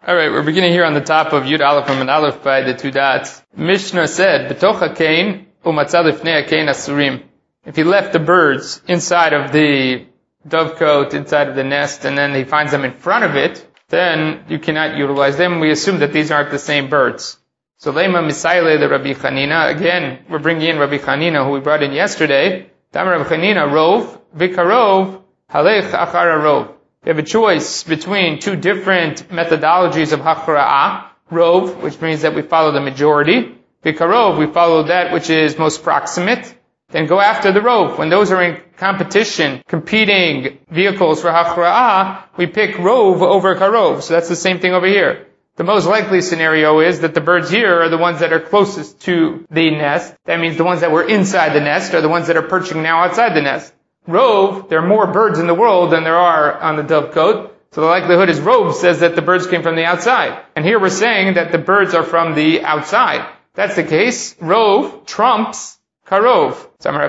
Alright, we're beginning here on the top of Yud Aleph and Aleph by the two dots. Mishnah said, B'toch ha'kein u'matzah lifnei ha'kein asurim. If he left the birds inside of the dovecote, inside of the nest, and then he finds them in front of it, then you cannot utilize them. We assume that these aren't the same birds. So Lema Misayle the Rabbi Chanina, again, we're bringing in Rabbi Chanina, who we brought in yesterday. Tam Rabbi Chanina, Rov, Vikarov, Halech Achara Rov. We have a choice between two different methodologies of Hachra'ah. Rov, which means that we follow the majority. Vikarov, we follow that which is most proximate. Then go after the Rov. When those are in competition, competing vehicles for Hachra'ah, we pick Rov over Karov. So that's the same thing over here. The most likely scenario is that the birds here are the ones that are closest to the nest. That means the ones that were inside the nest are the ones that are perching now outside the nest. Rov, there are more birds in the world than there are on the dovecote. So the likelihood is Rov says that the birds came from the outside. And here we're saying that the birds are from the outside. That's the case. Rov trumps Karov. Samar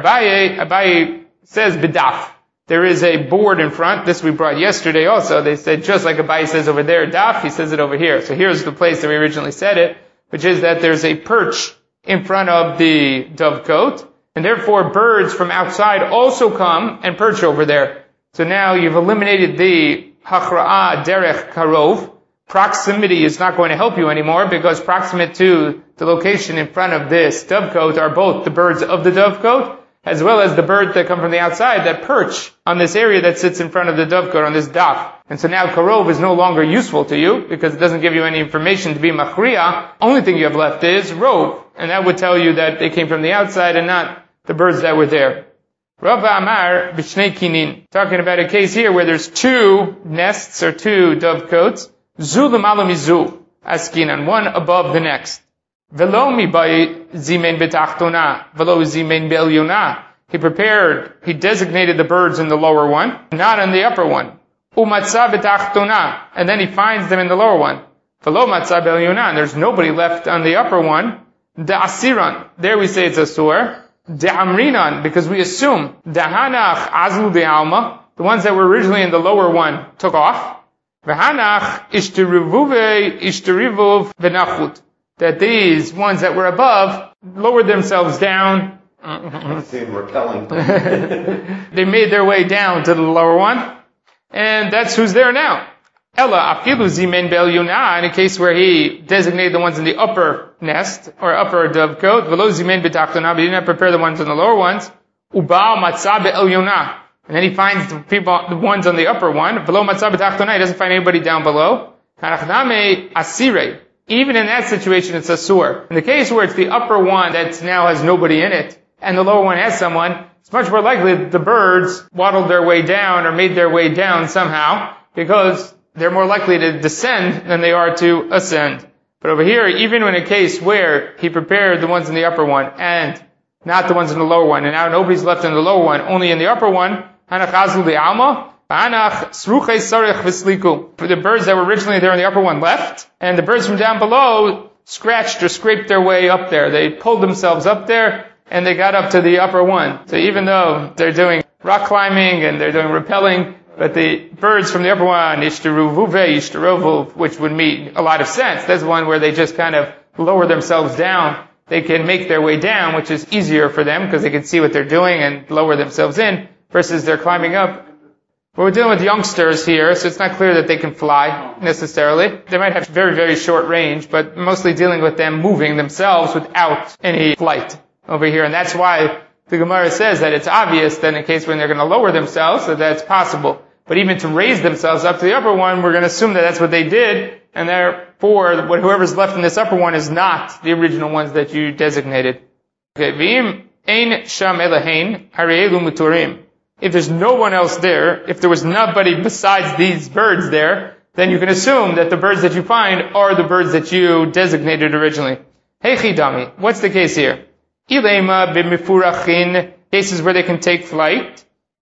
Abaye says B'daf. There is a board in front. This we brought yesterday also. They said just like Abaye says over there, Daf, he says it over here. So here's the place that we originally said it, which is that there's a perch in front of the dovecote. And therefore, birds from outside also come and perch over there. So now you've eliminated the Hachra'ah derech karov. Proximity is not going to help you anymore because proximate to the location in front of this dovecote are both the birds of the dovecote as well as the birds that come from the outside that perch on this area that sits in front of the dovecote on this daf. And so now karov is no longer useful to you because it doesn't give you any information to be machriya. Only thing you have left is rov. And that would tell you that they came from the outside and not the birds that were there. Rava Amar b'shnei kinin. Talking about a case here where there's two nests or two dovecotes. Zu l'mala mizu. Askinan. One above the next. Velo mibai zimen b'tachtona. Velo zimen be'elyona. He designated the birds in the lower one, not in the upper one. Umatzah b'tachtona. And then he finds them in the lower one. Velo matzah be'elyona. And there's nobody left on the upper one. Da'asiran. There we say it's asur. De'amrinan, because we assume Dehanach azlu de'alma, the ones that were originally in the lower one took off. Vehanach ishtarivuv v'nachut, that these ones that were above lowered themselves down. Repelling. They made their way down to the lower one, and that's who's there now. Ella afilu zimen be'elyona, in a case where he designated the ones in the upper nest, or upper dovecote, velo zimen b'tachtona, but he did not prepare the ones in the lower ones, uba'al matzah be'elyona, and then he finds the ones on the upper one, velo matzah b'tachtona, he doesn't find anybody down below, kanachdame asire, even in that situation it's asur. In the case where it's the upper one that now has nobody in it, and the lower one has someone, it's much more likely that the birds waddled their way down, or made their way down somehow, because they're more likely to descend than they are to ascend. But over here, even in a case where he prepared the ones in the upper one and not the ones in the lower one, and now nobody's left in the lower one, only in the upper one, for the birds that were originally there in the upper one left, and the birds from down below scratched or scraped their way up there. They pulled themselves up there, and they got up to the upper one. So even though they're doing rock climbing and they're doing rappelling, but the birds from the upper one, ishtaruvuve, which would make a lot of sense. That's one where they just kind of lower themselves down. They can make their way down, which is easier for them because they can see what they're doing and lower themselves in, versus they're climbing up. But we're dealing with youngsters here, so it's not clear that they can fly necessarily. They might have very, very short range, but mostly dealing with them moving themselves without any flight over here. And that's why the Gemara says that it's obvious that in a case when they're going to lower themselves, that that's possible. But even to raise themselves up to the upper one, we're going to assume that that's what they did, and therefore, whoever's left in this upper one is not the original ones that you designated. Okay, v'im ein sham elahein harielu muturim. If there's no one else there, if there was nobody besides these birds there, then you can assume that the birds that you find are the birds that you designated originally. Hey chidami, what's the case here? Ilema b'mifurachin, cases where they can take flight.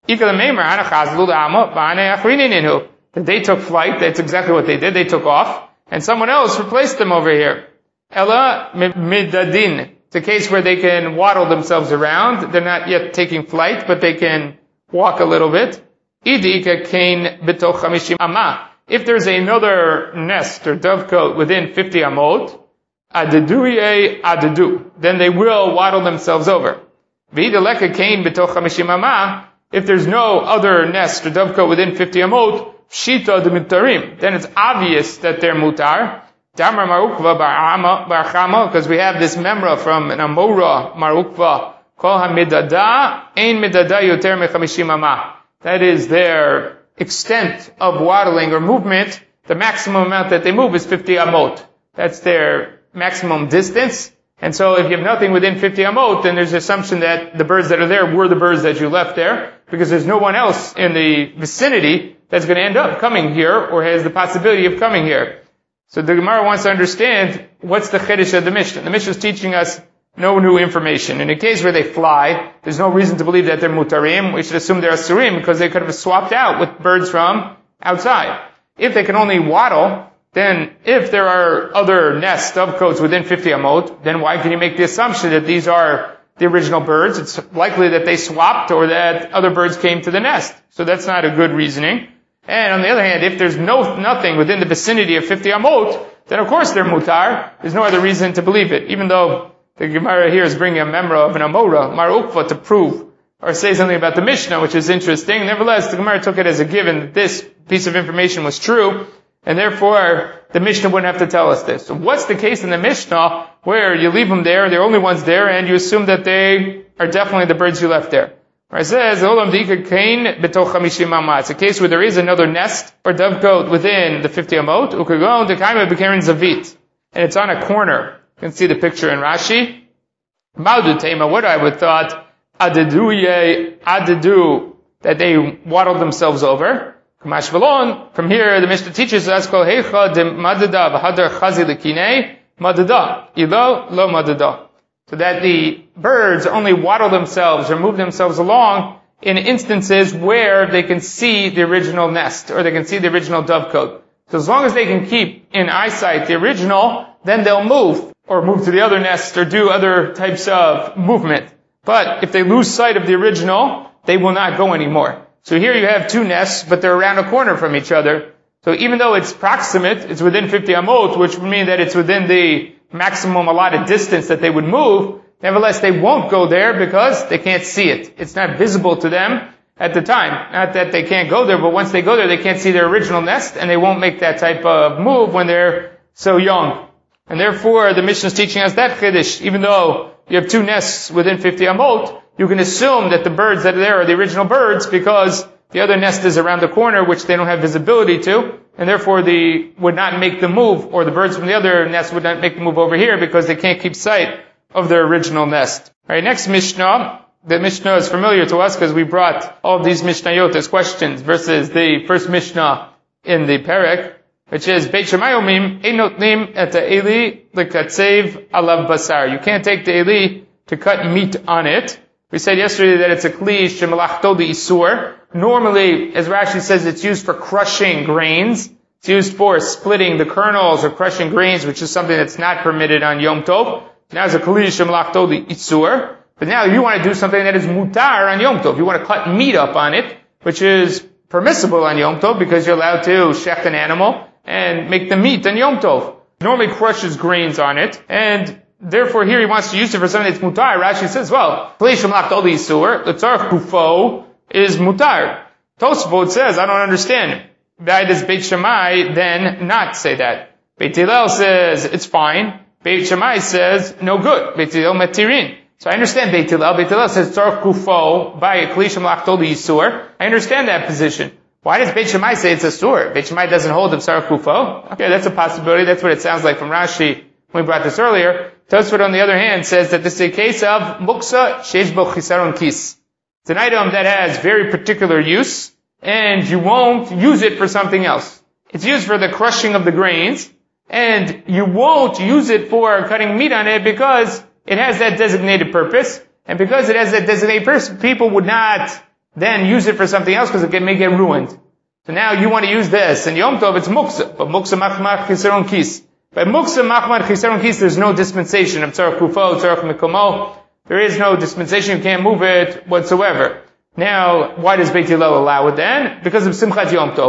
That they took flight, that's exactly what they did, they took off, and someone else replaced them over here. Ella midadin, it's a case where they can waddle themselves around, they're not yet taking flight, but they can walk a little bit. if there's another nest or dovecote within 50 amot, adeduye adedu, then they will waddle themselves over. V'idaleka kain b'toch 50 amah, if there's no other nest or dovecote within 50 amot, shita demutarim, then it's obvious that they're mutar. Damar marukva bar chama, because we have this memra from an Amora marukva, kol hamidada, ein midada yoter me-50 amah. That is their extent of waddling or movement. The maximum amount that they move is 50 amot. That's their maximum distance. And so if you have nothing within 50 amot, then there's the assumption that the birds that are there were the birds that you left there, because there's no one else in the vicinity that's going to end up coming here or has the possibility of coming here. So the Gemara wants to understand what's the chiddush of the Mishnah. The Mishnah is teaching us no new information. In a case where they fly, there's no reason to believe that they're mutarim. We should assume they're asurim because they could have swapped out with birds from outside. If they can only waddle, then if there are other nests, dovecotes within 50 amot, then why can you make the assumption that these are the original birds? It's likely that they swapped or that other birds came to the nest. So that's not a good reasoning. And on the other hand, if there's nothing within the vicinity of 50 amot, then of course they're mutar. There's no other reason to believe it. Even though the Gemara here is bringing a memra of an Amora, Mar Ukva, to prove or say something about the Mishnah, which is interesting. Nevertheless, the Gemara took it as a given that this piece of information was true, and therefore the Mishnah wouldn't have to tell us this. So what's the case in the Mishnah where you leave them there, they're only ones there, and you assume that they are definitely the birds you left there? It says, it's a case where there is another nest or dovecote within the 50 amot, and it's on a corner. You can see the picture in Rashi. What I would thought, adedu, that they waddled themselves over. From here, the Mishnah teaches us, so that the birds only waddle themselves or move themselves along in instances where they can see the original nest or they can see the original dovecote. So as long as they can keep in eyesight the original, then they'll move or move to the other nest or do other types of movement. But if they lose sight of the original, they will not go anymore. So here you have two nests, but they're around a corner from each other. So even though it's proximate, it's within 50 amot, which would mean that it's within the maximum allotted distance that they would move, nevertheless they won't go there because they can't see it. It's not visible to them at the time. Not that they can't go there, but once they go there, they can't see their original nest, and they won't make that type of move when they're so young. And therefore, the Mishnah is teaching us that chiddush. Even though you have two nests within 50 amot, you can assume that the birds that are there are the original birds because the other nest is around the corner, which they don't have visibility to, and therefore they would not make the move, or the birds from the other nest would not make the move over here because they can't keep sight of their original nest. Alright, next Mishnah. The Mishnah is familiar to us because we brought all of these Mishnayot as questions versus the first Mishnah in the Perek, which is Beit Shammai omim ein notnim et ha'eli lekatzev alav basar. You can't take the eli to cut meat on it. We said yesterday that it's a kli shemelachto isur. Normally, as Rashi says, it's used for crushing grains. It's used for splitting the kernels or crushing grains, which is something that's not permitted on Yom Tov. Now it's a kli shemelachto isur. But now you want to do something that is mutar on Yom Tov. You want to cut meat up on it, which is permissible on Yom Tov because you're allowed to shech an animal and make the meat on Yom Tov. Normally crushes grains on it, and therefore here he wants to use it for something that's mutar. Rashi says, well, kli shemelachto isur, the tzarech kufo is mutar. Tosfot says, I don't understand. Why does Beit Shammai then not say that? Beit Hillel says, it's fine. Beit Shammai says, no good. Beit Hillel metirin. So I understand Beit Hillel. Beit Hillel says, tzarech kufo, by kli shemelachto isur. I understand that position. Why does Beit Shammai say it's a sur? Beit Shammai doesn't hold of tzarech kufo. Okay, that's a possibility. That's what it sounds like from Rashi when we brought this earlier. Tosfot, on the other hand, says that this is a case of muksa sheish bo chisaron kis. It's an item that has very particular use, and you won't use it for something else. It's used for the crushing of the grains, and you won't use it for cutting meat on it because it has that designated purpose, and because it has that designated purpose, people would not then use it for something else because it may get ruined. So now you want to use this, and Yom Tov it's muksa, but muksa machmar chisaron kis. By muksa machmar chisaron kis, there's no dispensation of tzarech kufo, tzarech mikomo. There is no dispensation, you can't move it whatsoever. Now, why does Beit Hillel allow it then? Because of Simchat Yom Tov.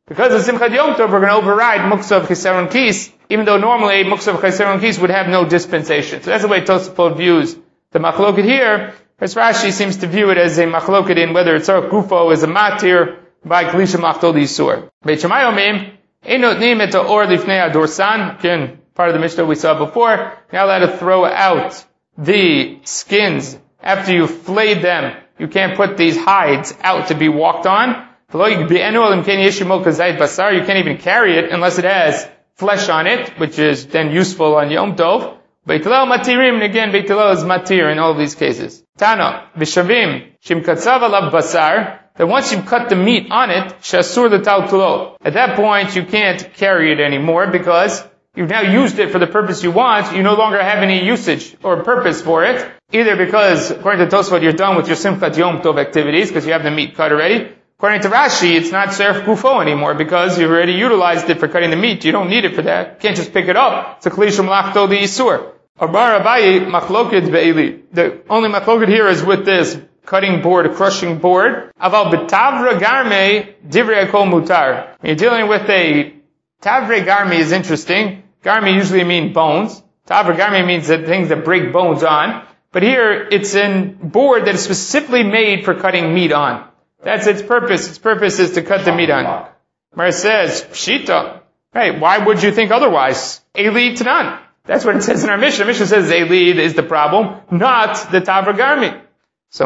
Because of Simchat Yom Tov, we're going to override Muksa of Chisaron Kis, even though normally Muksa of Chisaron Kis would have no dispensation. So that's the way Tosafot views the Machloket here. First Rashi seems to view it as a Machloket in whether Tzarech Gufo is a Matir by Klisha Machtol Yisur. Beit Shammai Omrim, Einot Nim et Or Lifnei Adorsan. Again, part of the Mishnah we saw before. You're not allowed to throw out the skins after you've flayed them. You can't put these hides out to be walked on. You can't even carry it unless it has flesh on it, which is then useful on Yom Tov. Beit Hillel matirim, and again, Beit Hillel is matir in all of these cases. Tana, v'shavim, shim katzav alav basar, that once you've cut the meat on it, shasur l'tal tulo. At that point, you can't carry it anymore because you've now used it for the purpose you want. You no longer have any usage or purpose for it. Either because, according to Tosfot, you're done with your Simchat Yom Tov activities because you have the meat cut already. According to Rashi, it's not Tzarech Gufo anymore because you've already utilized it for cutting the meat. You don't need it for that. You can't just pick it up. It's a Kli Shemlachto the Yisur. Amar Abaye Machloket be'eli. The only Machloket here is with this cutting board, crushing board. Aval betavra garme divrei kol mutar. When you're dealing with a tavre garme is interesting. Garme usually mean bones. Tavra garme means that things that break bones on. But here, it's a board that is specifically made for cutting meat on. That's its purpose. Its purpose is to cut the meat on. Mar says, Pshita. Right, why would you think otherwise? Eli Tanan. That's what it says in our Mishnah. Mishnah says Eli is the problem, not the Tavra Garmi. So,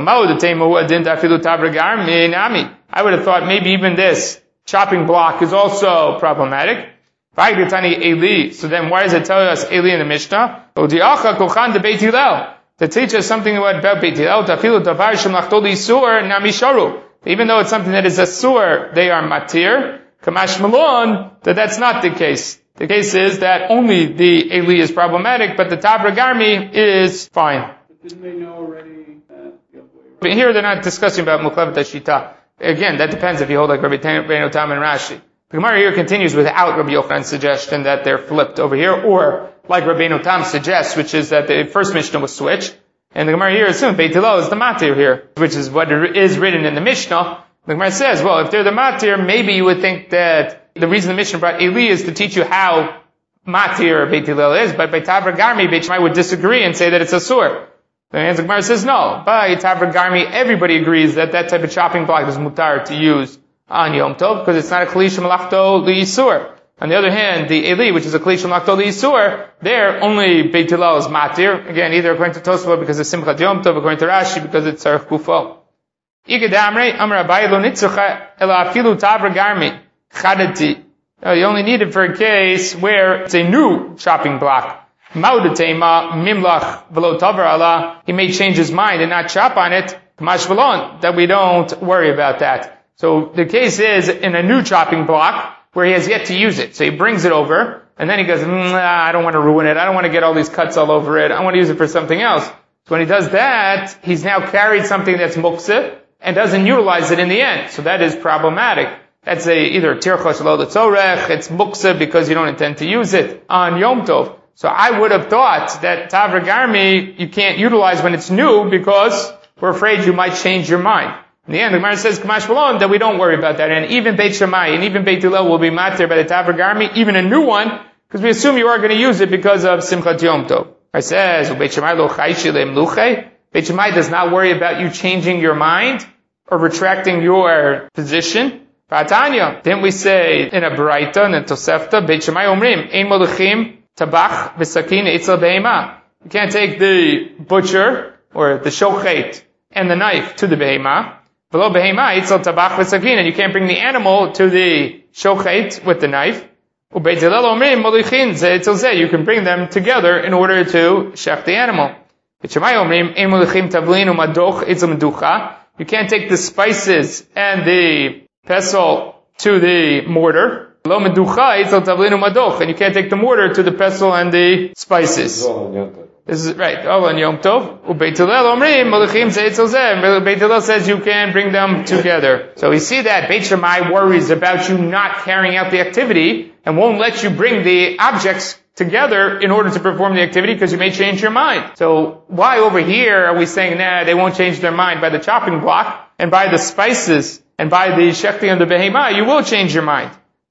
I would have thought maybe even this chopping block is also problematic. So then why does it tell us Eli in the Mishnah? To teach us something about Beit Hillel. Even though it's something that is asur, they are matir. Kamash Malon, that's not the case. The case is that only the Eli is problematic, but the Tavra Garmi is fine. But didn't they know already But here they're not discussing about Muklevet Shita. Again, that depends if you hold like Rabbi Tam and Rashi. The Gemara here continues without Rabbi Yochanan's suggestion that they're flipped over here, or like Rabbi Tam suggests, which is that the first Mishnah was switched. And the Gemara here assumes Beit Hillel is the matir here, which is what is written in the Mishnah. The Gemara says, well, if they're the matir, maybe you would think that the reason the Mishnah brought Eli is to teach you how matir Beit Hillel is, but by Tavra Garmi, Beit Shammai would disagree and say that it's asur. The Gemara says, no, by Tavra Garmi, everybody agrees that that type of chopping block is mutar to use on Yom Tov, because it's not a Kli Shemlachto L'Yisur. On the other hand, the Eli, which is a Kli Shemlachto L'Yisur, there only Beit Hillel is matir. Again, either according to Tosfot because it's Simchat Yom Tov, according to Rashi because it's Tzarech Gufo. You only need it for a case where it's a new chopping block. He may change his mind and not chop on it. That we don't worry about that. So the case is in a new chopping block where he has yet to use it. So he brings it over and then he goes, I don't want to ruin it. I don't want to get all these cuts all over it. I want to use it for something else. So when he does that, he's now carried something that's muktzeh and doesn't utilize it in the end. So that is problematic. That's either tirchos lo l'tzorech, it's muktzeh because you don't intend to use it on Yom Tov. So I would have thought that Tavra Garmi you can't utilize when it's new because we're afraid you might change your mind. In the end, the Gemara says, Kamash Malon, that we don't worry about that. And even Beit Shammai and even Beit Hillel will be matir by the Tavra Garmi, even a new one, because we assume you are going to use it because of Simchat Yom Tov. It says, Beit Shammai lo chayshi le'mluche. Beit Shammai does not worry about you changing your mind or retracting your position. V'atanya, didn't we say in a Baraita and a Tosefta, Beit Shammai omrim, ein moluchim tabach v'sakin etzel behema. You can't take the butcher or the shochet and the knife to the behema. Below behema etzel tabach v'sakin, and you can't bring the animal to the shochet with the knife. Ubeit Hillel omrim moluchin ze etzel ze. You can bring them together in order to shech the animal. Beit Shammai omrim ein moluchim tavlin umadoch etzel meducha. You can't take the spices and the pestle to the mortar. Lo meducha etzel tavlin umadoch, and you can't take the mortar to the pestle and the spices. This is right. Oh, on Yom Tov. Ubeit Hillel omrim moluchim ze etzel ze. Beit Hillel says you can bring them together. So we see that Beit Shammai worries about you not carrying out the activity and won't let you bring the objects together in order to perform the activity because you may change your mind. So why over here are we saying, they won't change their mind by the chopping block and by the spices and by the shechting of the behema, you will change your mind.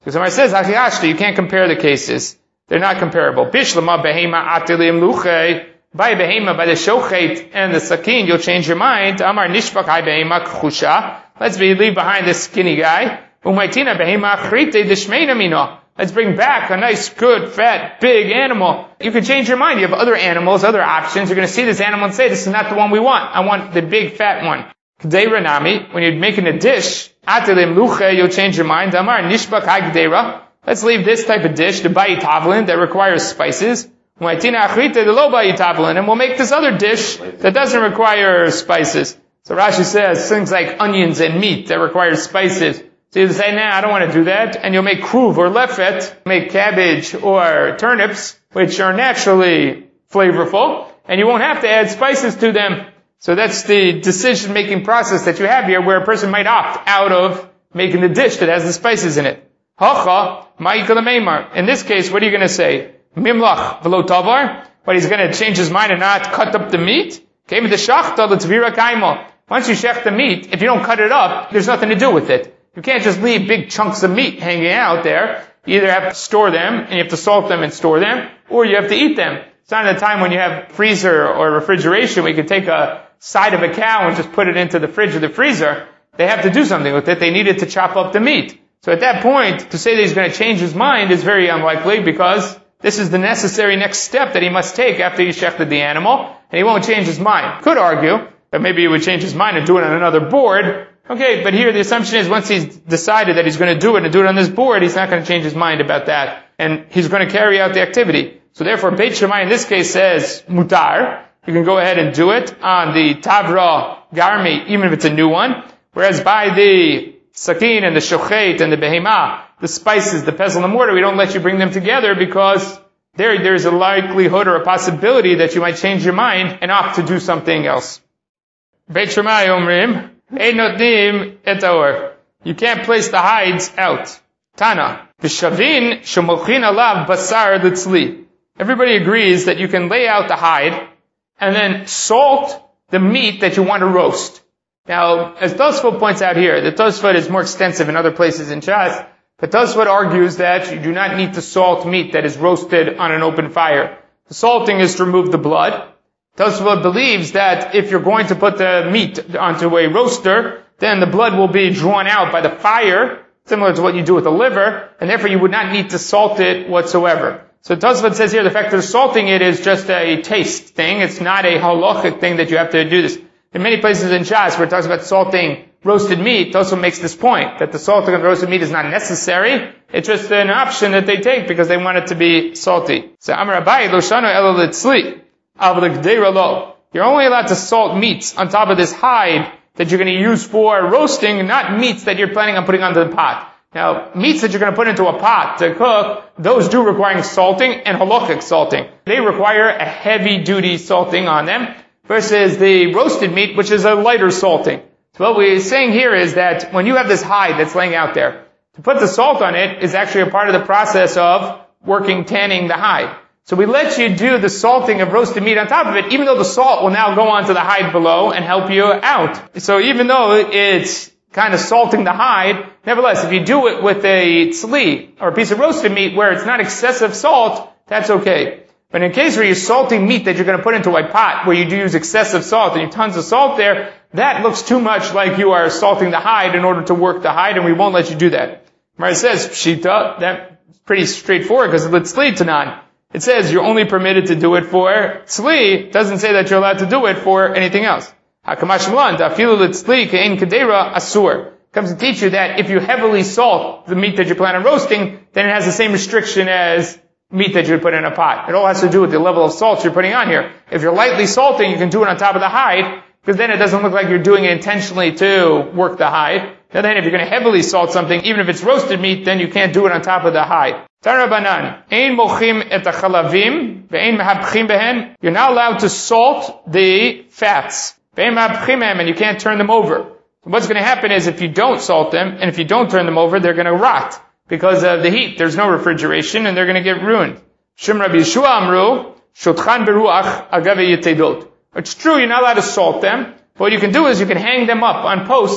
Because Gemara says, Achiyashta, you can't compare the cases. They're not comparable. Bishlama behema atilim luche. By behema, by the shochet and the sakin, you'll change your mind. Amar nishbak hai behema kchusha. Let's leave behind this skinny guy. Umaitina behema achrite dishmeina mino. Let's bring back a nice, good, fat, big animal. You can change your mind. You have other animals, other options. You're going to see this animal and say, this is not the one we want. I want the big, fat one. K'deira nami, when you're making a dish, atilim luche, you'll change your mind. Amar nishbak hai k'deira. Let's leave this type of dish, the bayi tavlin, that requires spices. Umaitina achrite the lo bayi tavlin, and we'll make this other dish that doesn't require spices. So Rashi says things like onions and meat that require spices. So you say, I don't want to do that, and you'll make kruv or lefet, make cabbage or turnips, which are naturally flavorful, and you won't have to add spices to them. So that's the decision-making process that you have here, where a person might opt out of making the dish that has the spices in it. Hacha, ma'ikal meimar. In this case, what are you going to say? Mimlach v'lo tavar? But he's going to change his mind and not cut up the meat? Came to shachta l'tvira kaimo. Once you shech the meat, if you don't cut it up, there's nothing to do with it. You can't just leave big chunks of meat hanging out there. You either have to store them, and you have to salt them and store them, or you have to eat them. It's not a time when you have freezer or refrigeration where you can take a side of a cow and just put it into the fridge or the freezer. They have to do something with it. They needed to chop up the meat. So at that point, to say that he's going to change his mind is very unlikely, because this is the necessary next step that he must take after he shechted the animal, and he won't change his mind. Could argue that maybe he would change his mind and do it on another board. Okay, but here the assumption is once he's decided that he's going to do it and do it on this board, he's not going to change his mind about that, and he's going to carry out the activity. So therefore, Beit Shammai in this case says mutar. You can go ahead and do it on the tavra garmi, even if it's a new one. Whereas by the sakin and the shochet and the behema, the spices, the pestle and the mortar, we don't let you bring them together, because there's a likelihood or a possibility that you might change your mind and opt to do something else. Beit Shammai omrim, ein notnim et haor. You can't place the hides out. Tana, v'shavin shemolchin alav basar litzli. Everybody agrees that you can lay out the hide and then salt the meat that you want to roast. Now, as Tosfot points out here, the Tosfot is more extensive in other places in Shas, but Tosfot argues that you do not need to salt meat that is roasted on an open fire. The salting is to remove the blood. Tosfot believes that if you're going to put the meat onto a roaster, then the blood will be drawn out by the fire, similar to what you do with the liver, and therefore you would not need to salt it whatsoever. So Tosfot says here the fact that salting it is just a taste thing. It's not a halachic thing that you have to do this. In many places in Shas where it talks about salting roasted meat, Tosfot makes this point, that the salting of the roasted meat is not necessary. It's just an option that they take because they want it to be salty. So Amar Abaye, lo shano elo litzli, av l'gdeira lo. You're only allowed to salt meats on top of this hide that you're going to use for roasting, not meats that you're planning on putting onto the pot. Now, meats that you're going to put into a pot to cook, those do require salting and halachic salting. They require a heavy-duty salting on them, versus the roasted meat, which is a lighter salting. So what we're saying here is that when you have this hide that's laying out there, to put the salt on it is actually a part of the process of tanning the hide. So we let you do the salting of roasted meat on top of it, even though the salt will now go onto the hide below and help you out. So even though it's kind of salting the hide, nevertheless, if you do it with a tzli, or a piece of roasted meat where it's not excessive salt, that's okay. But in a case where you're salting meat that you're going to put into a pot, where you do use excessive salt and you have tons of salt there, that looks too much like you are salting the hide in order to work the hide, and we won't let you do that. Where it says, Pshita, that's pretty straightforward, because it's tzli tanan. It says you're only permitted to do it for tzli, it doesn't say that you're allowed to do it for anything else. Hakamash Milan, Dafilu litzli ke'en kedera asur. Comes to teach you that if you heavily salt the meat that you plan on roasting, then it has the same restriction as meat that you would put in a pot. It all has to do with the level of salt you're putting on here. If you're lightly salting, you can do it on top of the hide, because then it doesn't look like you're doing it intentionally to work the hide. And then if you're going to heavily salt something, even if it's roasted meat, then you can't do it on top of the hide. Tarabanan, ein mochim et hachalavim, ve'ein mehabchim behen. You're not allowed to salt the fats. Ve'ein mehabchim behen, and you can't turn them over. So what's going to happen is if you don't salt them, and if you don't turn them over, they're going to rot. Because of the heat, there's no refrigeration, and they're going to get ruined. Shem Rabbi Yeshua amru, shotchan beruach agave yetedot. It's true, you're not allowed to salt them, but what you can do is you can hang them up on posts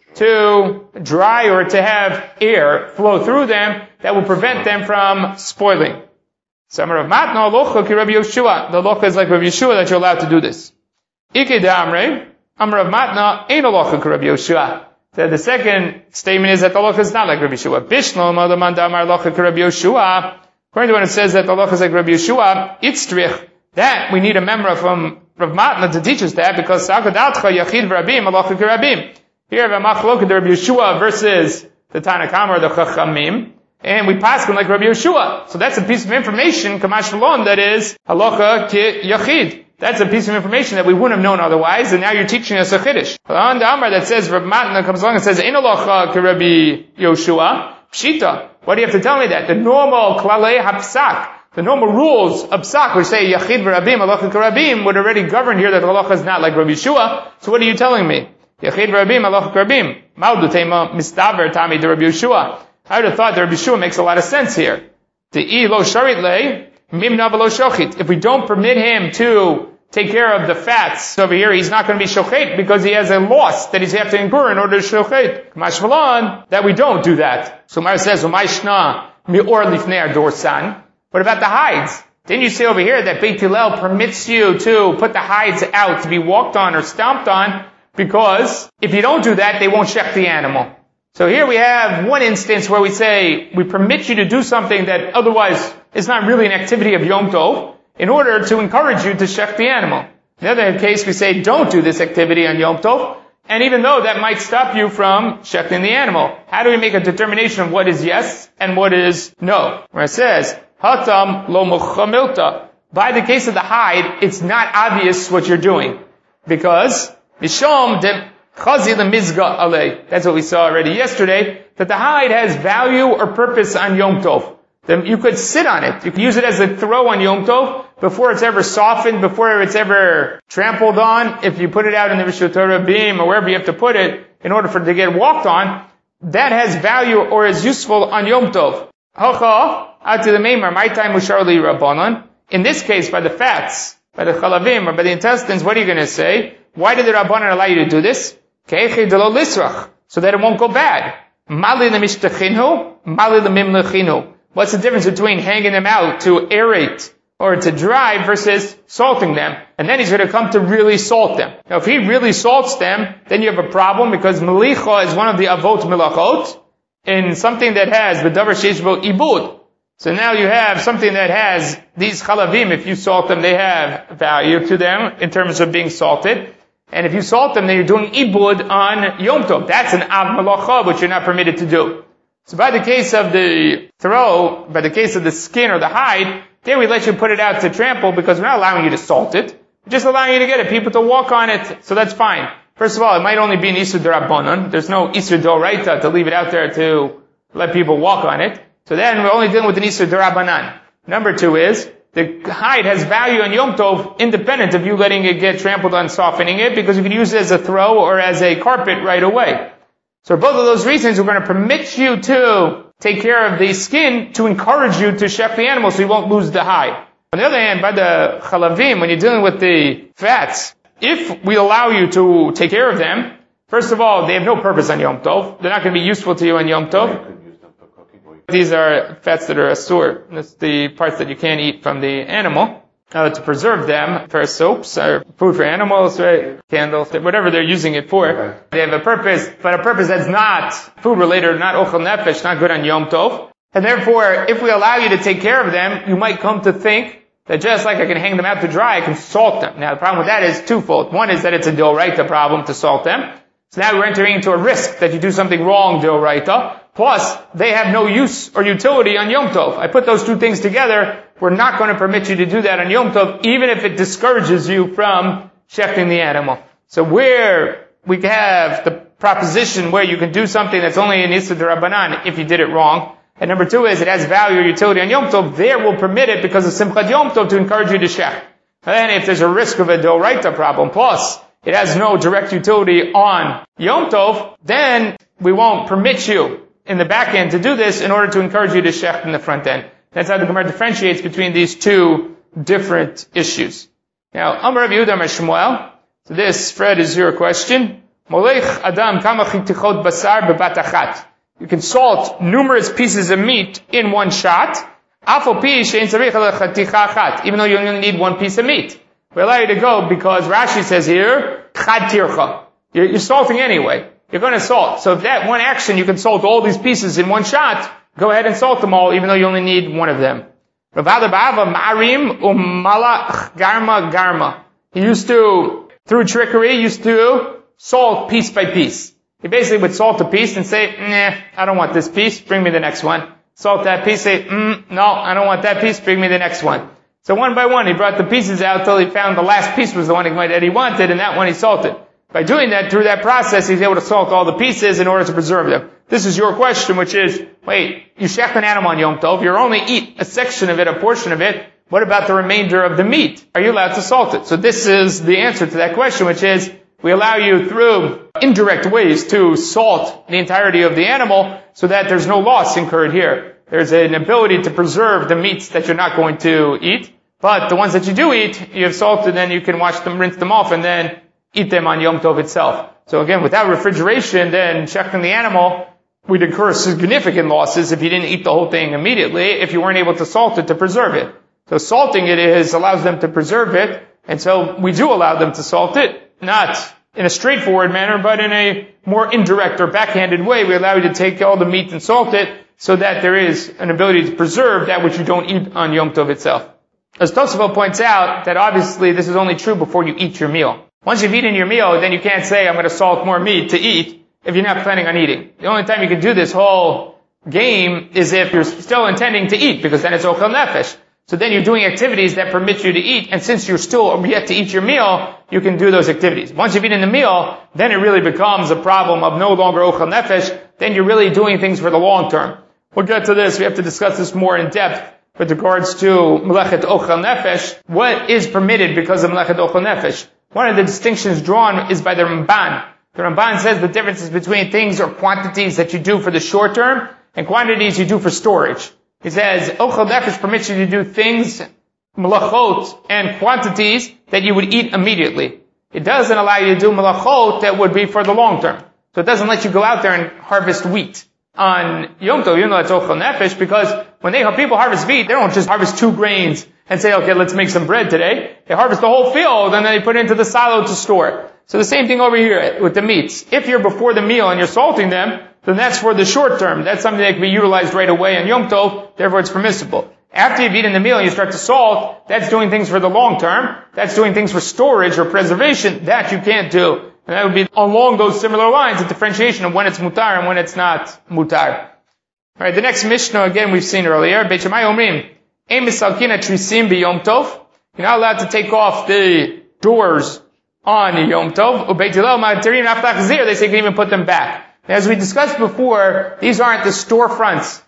to dry or to have air flow through them that will prevent them from spoiling. So Amar Rav Matna, Alocha ki Rabbi Yoshua. The Alocha is like Rabbi Yoshua that you're allowed to do this. Ike Damre, Amar Rav Matna, Ein Alocha ki Rabbi Yoshua. So the second statement is that the Alocha is not like Rabbi Yoshua. Bishlo Madaman Damar Alocha ki Rabbi Yoshua. According to when it says that the Alocha is like Rabbi Yoshua, Itztrich, that we need a memra from Rav Matna to teach us that, because Sakadatcha Yachid V'Rabim Alocha ki Rabim. Here we have a machlokah the Rabbi Yoshua versus the Tanakama or the Chachamim, and we pass him like Rabbi Yoshua. So that's a piece of information, Kamash Malon, that is Halacha ki Yachid. That's a piece of information that we wouldn't have known otherwise, and now you're teaching us a Chiddush. On the Amar that says, Rav Matna comes along and says, Ein Halacha ki Rabbi Yoshua, Pshita. Why do you have to tell me that? The normal Klalei HaPsak, the normal rules of Psak, which say Yachid V'Rabim, Halacha ki Rabim, would already govern here that the Halacha is not like Rabbi Yoshua. So what are you telling me? Yachid Rabim, Aloch Rabim. Maudu tema mistaber tami de Rabbi Yoshua. I would have thought that Rabbi Yoshua makes a lot of sense here. The lo sharit le mimna v'lo shochit. If we don't permit him to take care of the fats over here, he's not going to be shochet because he has a loss that he's have to incur in order to shochet. Mashvalan, that we don't do that. So Mar says, Umayshna mi'or lifnei dorsan. What about the hides? Didn't you say over here that Beit Hillel permits you to put the hides out to be walked on or stomped on? Because if you don't do that, they won't shech the animal. So here we have one instance where we say, we permit you to do something that otherwise is not really an activity of Yom Tov, in order to encourage you to shech the animal. In the other case, we say, don't do this activity on Yom Tov, and even though that might stop you from shechting the animal. How do we make a determination of what is yes and what is no? Where it says, Hatam lo muchamilta. By the case of the hide, it's not obvious what you're doing. Because Mishom de chazi lemizga alei. That's what we saw already yesterday, that the hide has value or purpose on Yom Tov. Then you could sit on it. You can use it as a throw on Yom Tov before it's ever softened, before it's ever trampled on. If you put it out in the Rishut Torah beam or wherever you have to put it in order for it to get walked on, that has value or is useful on Yom Tov. In this case, by the fats, by the chalavim, or by the intestines, what are you going to say? Why did the Rabbanan allow you to do this? So that it won't go bad. What's the difference between hanging them out to aerate or to dry versus salting them? And then he's going to come to really salt them. Now if he really salts them, then you have a problem, because melicha is one of the avot melachot in something that has b'davar sheish bo ibud. So now you have something that has these chalavim. If you salt them, they have value to them in terms of being salted. And if you salt them, then you're doing ibud on Yom Tov. That's an av malacha, which you're not permitted to do. So by the case of the throw, by the case of the skin or the hide, there we let you put it out to trample because we're not allowing you to salt it. We're just allowing you to get it, people to walk on it. So that's fine. First of all, it might only be an Isur D'Rabbanan. There's no Isur D'Oraita to leave it out there to let people walk on it. So then we're only dealing with an Isur D'Rabbanan. Number two is, the hide has value on Yom Tov independent of you letting it get trampled on, softening it, because you can use it as a throw or as a carpet right away. So for both of those reasons, we're going to permit you to take care of the skin to encourage you to shech the animal so you won't lose the hide. On the other hand, by the chalavim, when you're dealing with the fats, if we allow you to take care of them, first of all, they have no purpose on Yom Tov. They're not going to be useful to you on Yom Tov. These are fats that are asur. That's the parts that you can't eat from the animal. To preserve them for soaps or food for animals, right? Candles, whatever they're using it for. Okay. They have a purpose, but a purpose that's not food related, not ochel nefesh, not good on Yom Tov. And therefore, if we allow you to take care of them, you might come to think that just like I can hang them out to dry, I can salt them. Now the problem with that is twofold. One is that it's a d'oraita problem to salt them. So now we're entering into a risk that you do something wrong d'oraita. Plus, they have no use or utility on Yom Tov. I put those two things together. We're not going to permit you to do that on Yom Tov, even if it discourages you from shechting the animal. So where we have the proposition where you can do something that's only an Isur D'Rabbanan if you did it wrong, and number two is it has value or utility on Yom Tov, there we'll permit it because of Simchat Yom Tov to encourage you to shech. And if there's a risk of a d'oraita problem, plus it has no direct utility on Yom Tov, then we won't permit you in the back end to do this in order to encourage you to shech in the front end. That's how the Gemara differentiates between these two different issues. Now, Amar Rav Yehuda Amar Shmuel. So this, Fred, is your question. Molech adam kama chitichot basar bebat achat. You can salt numerous pieces of meat in one shot. Afal pi she'en tzarich ala chaticha achat. Even though you only need one piece of meat. We allow you to go because Rashi says here, chad tircha. You're salting anyway. You're going to salt. So if that one action you can salt all these pieces in one shot, go ahead and salt them all even though you only need one of them. Rav Ada Ba'ava ma'arim u'malach garma. He used to, through trickery, used to salt piece by piece. He basically would salt a piece and say, nah, I don't want this piece, bring me the next one. Salt that piece, say, no, I don't want that piece, bring me the next one. So one by one, he brought the pieces out till he found the last piece was the one that he wanted, and that one he salted. By doing that, through that process, he's able to salt all the pieces in order to preserve them. This is your question, which is, wait, you shech an animal on Yom Tov, you only eat a section of it, a portion of it, what about the remainder of the meat? Are you allowed to salt it? So this is the answer to that question, which is, we allow you through indirect ways to salt the entirety of the animal so that there's no loss incurred here. There's an ability to preserve the meats that you're not going to eat, but the ones that you do eat, you have salted, then you can wash them, rinse them off, and then eat them on Yom Tov itself. So again, without refrigeration, then checking the animal, we'd incur significant losses if you didn't eat the whole thing immediately, if you weren't able to salt it to preserve it. So salting it allows them to preserve it, and so we do allow them to salt it, not in a straightforward manner, but in a more indirect or backhanded way. We allow you to take all the meat and salt it, so that there is an ability to preserve that which you don't eat on Yom Tov itself. As Tosafot points out, that obviously this is only true before you eat your meal. Once you've eaten your meal, then you can't say, I'm going to salt more meat to eat, if you're not planning on eating. The only time you can do this whole game is if you're still intending to eat, because then it's ochel nefesh. So then you're doing activities that permit you to eat, and since you're still yet to eat your meal, you can do those activities. Once you've eaten the meal, then it really becomes a problem of no longer ochel nefesh, then you're really doing things for the long term. We'll get to this, we have to discuss this more in depth with regards to Melechet Ochel Nefesh. What is permitted because of Melechet Ochel Nefesh? One of the distinctions drawn is by the Ramban. The Ramban says the differences between things or quantities that you do for the short term and quantities you do for storage. He says, Ochel Nefesh permits you to do things, melachot, and quantities that you would eat immediately. It doesn't allow you to do melachot that would be for the long term. So it doesn't let you go out there and harvest wheat on Yom Tov, even though it's Ochel Nefesh, because when people harvest wheat, they don't just harvest 2 grains and say, okay, let's make some bread today. They harvest the whole field and then they put it into the silo to store it. So the same thing over here with the meats. If you're before the meal and you're salting them, then that's for the short term. That's something that can be utilized right away on Yom Tov, therefore it's permissible. After you've eaten the meal and you start to salt, that's doing things for the long term. That's doing things for storage or preservation. That you can't do. And that would be along those similar lines, a differentiation of when it's mutar and when it's not mutar. Alright, the next Mishnah, again, we've seen earlier. Beit Shammai Omrim, Ein misalkin trisim b'Yom Tov. You're not allowed to take off the doors on Yom Tov. Ubeit Hillel ma'atirin af tachzir. They say you can even put them back. As we discussed before, these aren't the storefronts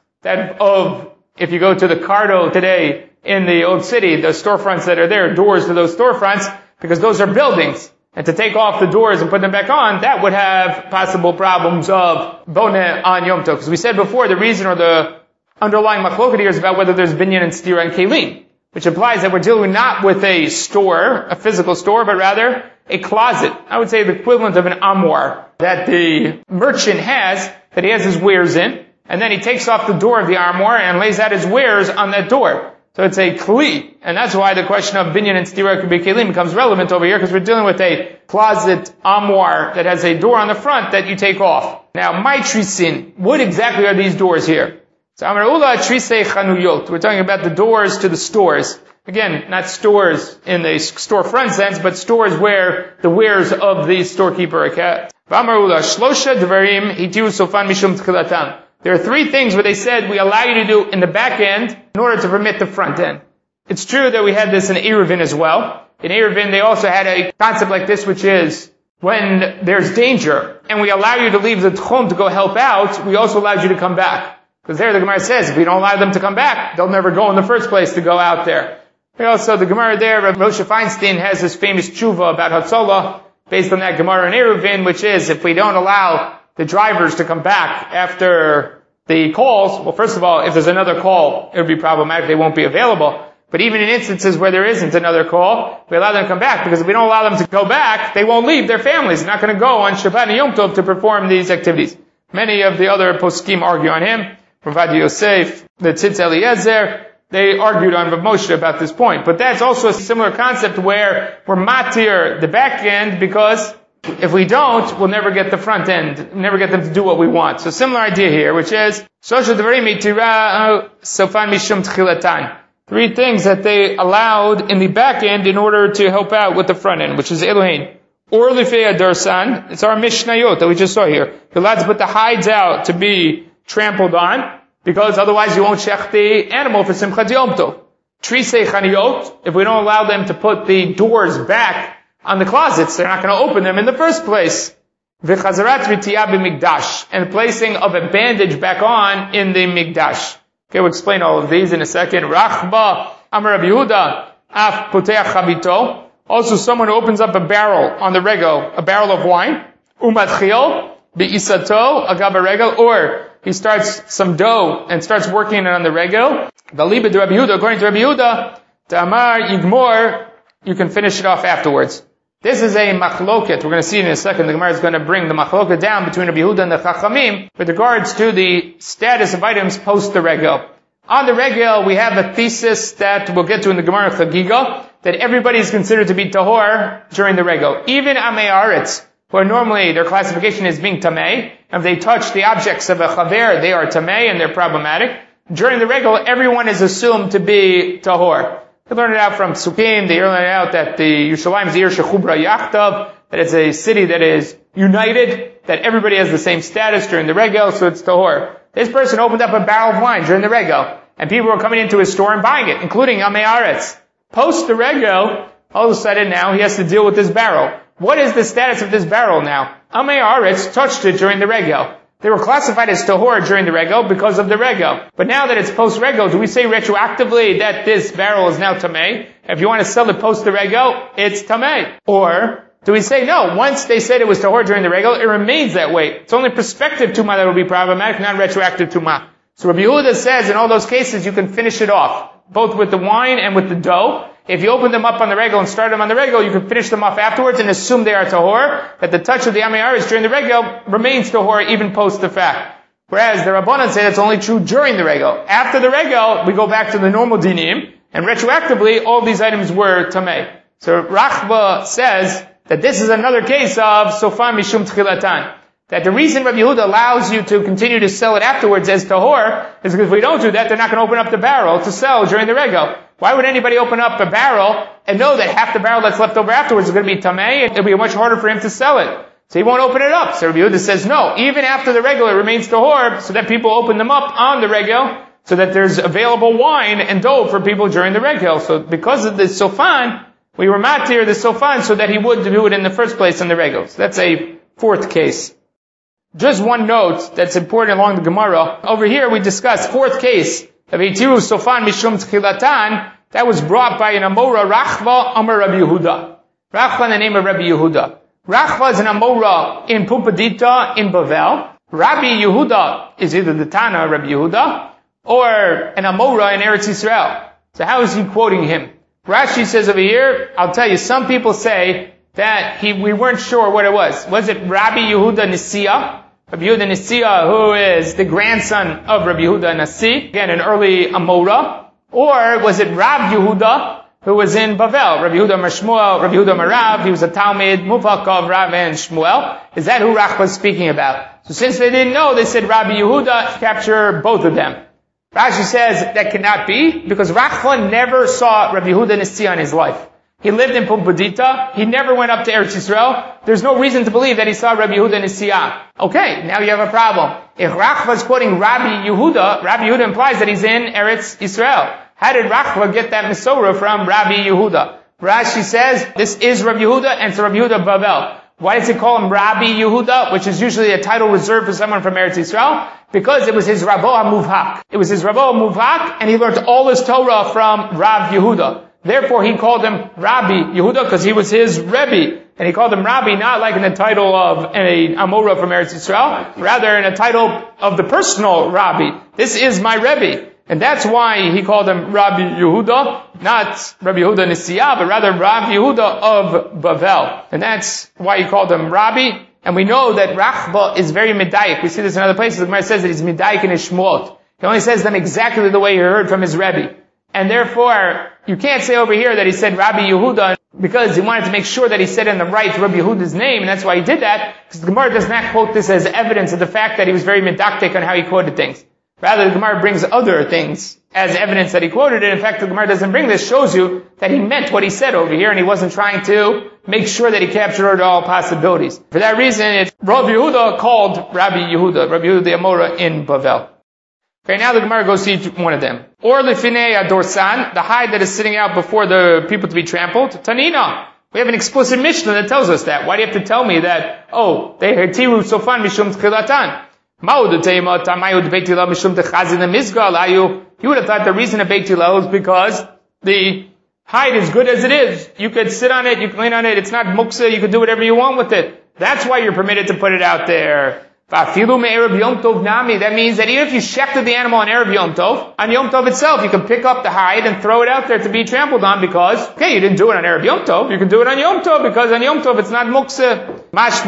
if you go to the Cardo today in the old city, the storefronts that are there, doors to those storefronts, because those are buildings. And to take off the doors and put them back on, that would have possible problems of boneh on Yom Tov. Because we said before, the reason or the underlying machloket here is about whether there's binyan and stira and kelim, which implies that we're dealing not with a store, a physical store, but rather a closet. I would say the equivalent of an armoire that the merchant has, that he has his wares in, and then he takes off the door of the armoire and lays out his wares on that door. So it's a kli, and that's why the question of binyan and stira kelim becomes relevant over here, because we're dealing with a closet armoire that has a door on the front that you take off. Now, my trisin, what exactly are these doors here? So Amar Ula trisei chanuyot. We're talking about the doors to the stores. Again, not stores in the storefront sense, but stores where the wares of the storekeeper are kept. Amar Ula shlosha dvarim hitiru sofan mishum tchilatam. There are 3 things where they said we allow you to do in the back end in order to permit the front end. It's true that we had this in Eruvin as well. In Eruvin, they also had a concept like this, which is when there's danger and we allow you to leave the tchum to go help out, we also allow you to come back. Because there the Gemara says, if we don't allow them to come back, they'll never go in the first place to go out there. Also, the Gemara there, Rav Moshe Feinstein has this famous tshuva about Hatzalah, based on that Gemara in Eruvin, which is, if we don't allow the drivers to come back after the calls, well, first of all, if there's another call, it would be problematic, they won't be available. But even in instances where there isn't another call, we allow them to come back, because if we don't allow them to go back, they won't leave their families. They're not going to go on Shabbat and Yom Tov to perform these activities. Many of the other poskim argue on him. Ravad Yosef, the Tzitz Eliezer, they argued on Rav Moshe about this point. But that's also a similar concept where we're matir the back end, because if we don't, we'll never get the front end, never get them to do what we want. So similar idea here, which is, Shosha Devarim Mitira Sofan Mishum Tchilatan. 3 things that they allowed in the back end in order to help out with the front end, which is Elohein. Or Lifei Adarsan, it's our Mishnayot that we just saw here. You're allowed to put the hides out to be trampled on, because otherwise you won't shech the animal for Simchat Yom Tov. Trisei Chaniyot, if we don't allow them to put the doors back on the closets, they're not going to open them in the first place. V'chazarat v'tiyah b'mikdash, and placing of a bandage back on in the mikdash. Okay, we'll explain all of these in a second. Rachba, Amar Rabbi Yehuda, Af Poteach Chabito. Also someone who opens up a barrel on the regel, a barrel of wine. Umatchil, Be'isato, Agab regel, or he starts some dough and starts working on the regel. Valiba de Rabbi Yehuda, according to Rabbi Yehuda, Tamar Yigmor, you can finish it off afterwards. This is a machloket. We're going to see in a second. The Gemara is going to bring the machloket down between Rabbi Yehuda and the Chachamim with regards to the status of items post the regel. On the regel, we have a thesis that we'll get to in the Gemara Chagiga, that everybody is considered to be tahor during the regel. Even Amei Aretz, where normally their classification is being tamei, if they touch the objects of a chaver, they are tamei and they're problematic. During the regel, everyone is assumed to be tahor. They learn it out from Psukim. They learn it out that the Yerushalayim is Ir Shechubra Yachtav, that it's a city that is united, that everybody has the same status during the regel, so it's tahor. This person opened up a barrel of wine during the regel, and people were coming into his store and buying it, including Amei Aretz. Post the regel, all of a sudden now he has to deal with this barrel. What is the status of this barrel now? Amei Aretz touched it during the regel. They were classified as tahor during the regel because of the regel. But now that it's post-regel, do we say retroactively that this barrel is now tamei? If you want to sell it post the regel, it's tamei. Or do we say no, once they said it was tahor during the regel, it remains that way. It's only prospective tumah that will be problematic, not retroactive tumah. So Rabbi Yehuda says in all those cases you can finish it off, both with the wine and with the dough. If you open them up on the regel and start them on the regel, you can finish them off afterwards and assume they are tahor, that the touch of the Amei Aretz during the regel remains tahor even post the fact. Whereas the Rabbanan say that's only true during the regel. After the regel, we go back to the normal dinim, and retroactively, all these items were tamei. So Rachba says that this is another case of Sofan Mishum Tchilatan. That the reason Rabbi Yehuda allows you to continue to sell it afterwards as tahor is because if we don't do that, they're not going to open up the barrel to sell during the regel. Why would anybody open up a barrel and know that half the barrel that's left over afterwards is going to be tamei, and it'll be much harder for him to sell it? So he won't open it up. So Rabbi Yehuda says no, even after the regel it remains tahor, so that people open them up on the regel, so that there's available wine and dough for people during the regel. So because of the sofan, we were matir the sofan so that he would do it in the first place in the regel. So that's a fourth case. Just one note that's important along the Gemara. Over here we discussed fourth case of Eitiru Sofan Mishum Tchilatan. That was brought by an Amora Rachva Amar Rabbi Yehuda. Rachva in the name of Rabbi Yehuda. Rachva is an Amora in Pumbedita in Bavel. Rabbi Yehuda is either the Tana Rabbi Yehuda or an Amora in Eretz Yisrael. So how is he quoting him? Rashi says over here, I'll tell you, some people say that we weren't sure what it was. Was it Rabbi Yehuda Nisiya? Rabbi Yehuda Nisiya, who is the grandson of Rabbi Yehuda Nasi, again an early Amora, or was it Rab Yehuda, who was in Bavel? Rabbi Yehuda Shmuel, Rabbi Yehuda Rav, he was a Talmid, Mufak of Rav and Shmuel. Is that who Rachba was speaking about? So since they didn't know, they said Rabbi Yehuda, capture both of them. Rashi says that cannot be, because Rachba never saw Rabbi Yehuda Nisiya in his life. He lived in Pumbedita. He never went up to Eretz Yisrael. There's no reason to believe that he saw Rabbi Yehuda Nisiya. Okay, now you have a problem. If Rachva is quoting Rabbi Yehuda implies that he's in Eretz Yisrael. How did Rachva get that Mesorah from Rabbi Yehuda? Rashi says, this is Rabbi Yehuda, and it's Rabbi Yehuda Bavel. Why does he call him Rabbi Yehuda, which is usually a title reserved for someone from Eretz Yisrael? Because it was his Rabo HaMuvhak. It was his Rabo HaMuvhak, and he learned all his Torah from Rav Yehuda. Therefore, he called him Rabbi Yehuda because he was his Rebbe. And he called him Rabbi not like in the title of an Amora from Eretz Yisrael, rather in a title of the personal Rabbi. This is my Rebbe. And that's why he called him Rabbi Yehuda. not Rabbi Yehuda Nisiyah, but rather Rabbi Yehuda of Bavel. And that's why he called him Rabbi. And we know that Rachba is very medayik. We see this in other places. The Gemara says that he's medayik in his shmuot. He only says them exactly the way he heard from his Rebbe. And therefore, you can't say over here that he said Rabbi Yehuda because he wanted to make sure that he said in the right Rabbi Yehuda's name, and that's why he did that, because the Gemara does not quote this as evidence of the fact that he was very medaktik on how he quoted things. Rather, the Gemara brings other things as evidence that he quoted it. In fact, the Gemara doesn't bring this, shows you that he meant what he said over here, and he wasn't trying to make sure that he captured all possibilities. For that reason, it's Rabbi Yehuda called Rabbi Yehuda the Amora in Bavel. Okay, now the Gemara goes to each one of them. Or lefinei adorsan, the hide that is sitting out before the people to be trampled. Tanina. We have an explicit Mishnah that tells us that. Why do you have to tell me that, they hetiru sofan mishum tchilatan? You would have thought the reason of Beit Hillel is because the hide is good as it is. You could sit on it, you can lean on it, it's not muksa, you can do whatever you want with it. That's why you're permitted to put it out there. That means that even if you shechted the animal on Erev Yom Tov itself, you can pick up the hide and throw it out there to be trampled on because, you didn't do it on Erev Yom Tov, you can do it on Yom Tov because on Yom Tov it's not muksa.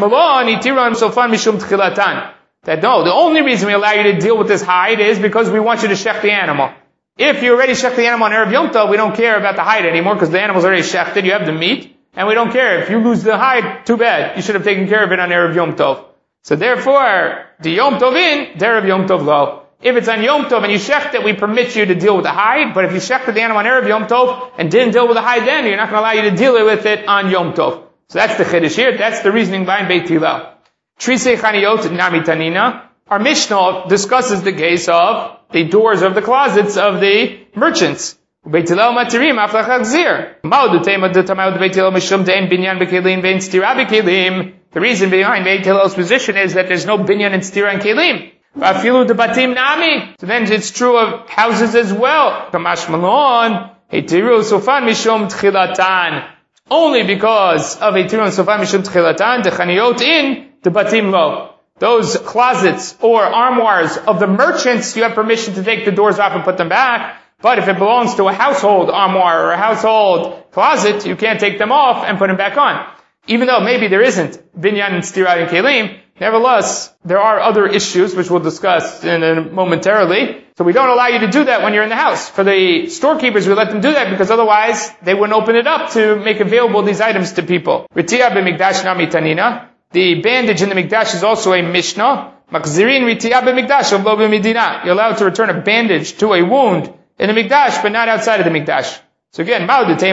That no, the only reason we allow you to deal with this hide is because we want you to shech the animal. If you already shech the animal on Erev Yom Tov, we don't care about the hide anymore because the animal's already shechted, you have the meat, and we don't care. If you lose the hide, too bad. You should have taken care of it on Erev Yom Tov. So therefore, the Yom Tov in, Erev Yom Tov lo. If it's on Yom Tov and you shecht it, we permit you to deal with the hide, but if you shechted the animal on Erev Yom Tov and didn't deal with the hide then, you're not going to allow you to deal with it on Yom Tov. So that's the Chiddush here, that's the reasoning behind Beit Hillel. Trisei Chaniyot Nami Tanina. Our Mishnah discusses the case of the doors of the closets of the merchants. Beit Hillel matirim aflach hachzir. Ma'od tema d'tamayod Beit Hillel mishum de'en binyan b'kelim ve'en stira b'kelim. The reason behind Beit Hillel's position is that there's no binyan and stira and kelim. V'afilu debatim nami. So then it's true of houses as well. Kamash malon heitiru sofan mishum tchilatan. Only because of heitiru sofan mishum tchilatan dechaniyot in debatim lo. Those closets or armoires of the merchants, you have permission to take the doors off and put them back. But if it belongs to a household armoire or a household closet, you can't take them off and put them back on. Even though maybe there isn't binyan and stirat and kelim, nevertheless, there are other issues which we'll discuss momentarily. So we don't allow you to do that when you're in the house. For the storekeepers, we let them do that because otherwise they wouldn't open it up to make available these items to people. Ritiyah b'mikdash nami tanina. The bandage in the mikdash is also a mishnah. Makzirin ritiyah b'mikdash of lo b'medina. You're allowed to return a bandage to a wound in the mikdash, but not outside of the mikdash. So again, I would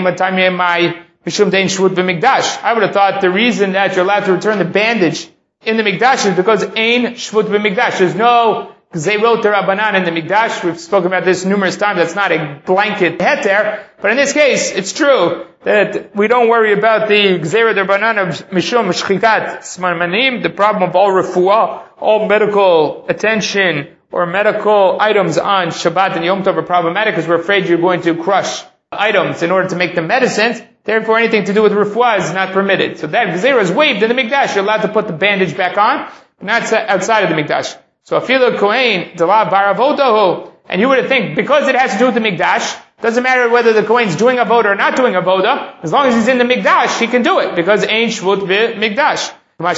have thought the reason that you're allowed to return the bandage in the mikdash is because ein shvut b'mikdash. There's no gzeirot rabbanan in the mikdash. We've spoken about this numerous times. That's not a blanket heter. But in this case, it's true that we don't worry about the gzeirot rabbanan of mishum shchitat smarmanim, the problem of all refuah, all medical attention or medical items on Shabbat and Yom Tov are problematic because we're afraid you're going to crush items in order to make them medicines. Therefore, anything to do with refuah is not permitted. So that gzeira is waived in the mikdash. You're allowed to put the bandage back on, but not outside of the mikdash. So afilu kohen dela baravodahu, and you would think because it has to do with the mikdash, doesn't matter whether the kohen's doing avoda or not doing avoda, as long as he's in the mikdash, he can do it because ein shvut b'mikdash.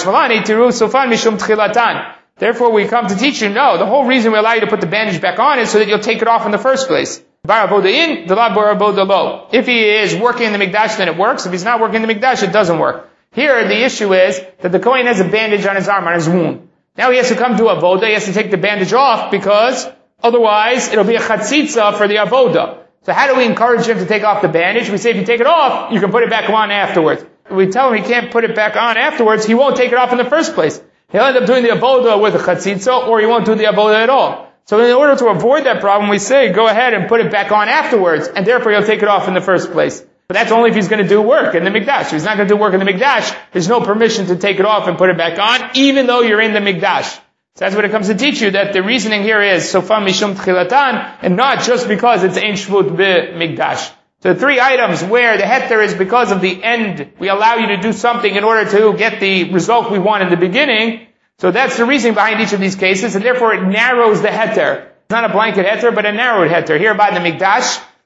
Therefore, we come to teach you, no, the whole reason we allow you to put the bandage back on is so that you'll take it off in the first place. If he is working in the mikdash, then it works. If he's not working in the mikdash, it doesn't work. Here, the issue is that the kohen has a bandage on his arm, on his wound. Now he has to come to avoda, he has to take the bandage off because otherwise it'll be a chatzitza for the avoda. So how do we encourage him to take off the bandage? We say if you take it off, you can put it back on afterwards. If we tell him he can't put it back on afterwards, he won't take it off in the first place. He'll end up doing the avoda with a chatzitza, or he won't do the avoda at all. So in order to avoid that problem, we say, go ahead and put it back on afterwards, and therefore he'll take it off in the first place. But that's only if he's going to do work in the mikdash. If he's not going to do work in the mikdash, there's no permission to take it off and put it back on, even though you're in the mikdash. So that's what it comes to teach you, that the reasoning here is sofam mishum tchilatan, and not just because it's ein shvut b'mikdash. So the three items where the heter is because of the end, we allow you to do something in order to get the result we want in the beginning. So that's the reasoning behind each of these cases, and therefore it narrows the heter. It's not a blanket heter, but a narrowed heter. Here by the mikdash,